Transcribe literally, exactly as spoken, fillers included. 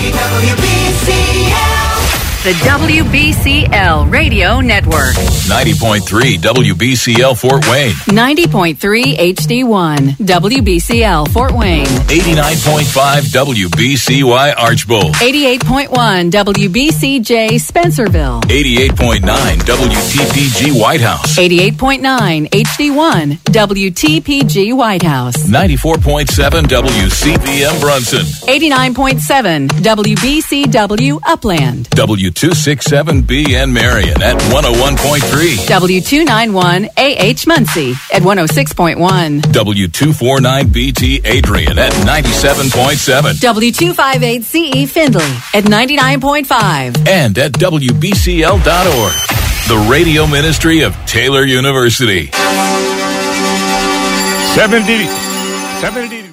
W B C L. The W B C L Radio Network. ninety point three W B C L Fort Wayne. ninety point three H D one W B C L Fort Wayne. eighty-nine point five W B C Y Archbold. eighty-eight point one W B C J Spencerville. eighty-eight point nine W T P G White House. eighty-eight point nine H D one W T P G White House. ninety-four point seven W C V M Brunson. eighty-nine point seven W B C W Upland. W two sixty-seven B N Marion at one oh one point three. W two ninety-one A H Muncie at one oh six point one. W two forty-nine B T Adrian at ninety-seven point seven. W two fifty-eight C E Findlay at ninety-nine point five. And at W B C L dot org. The radio ministry of Taylor University. seventy, seventy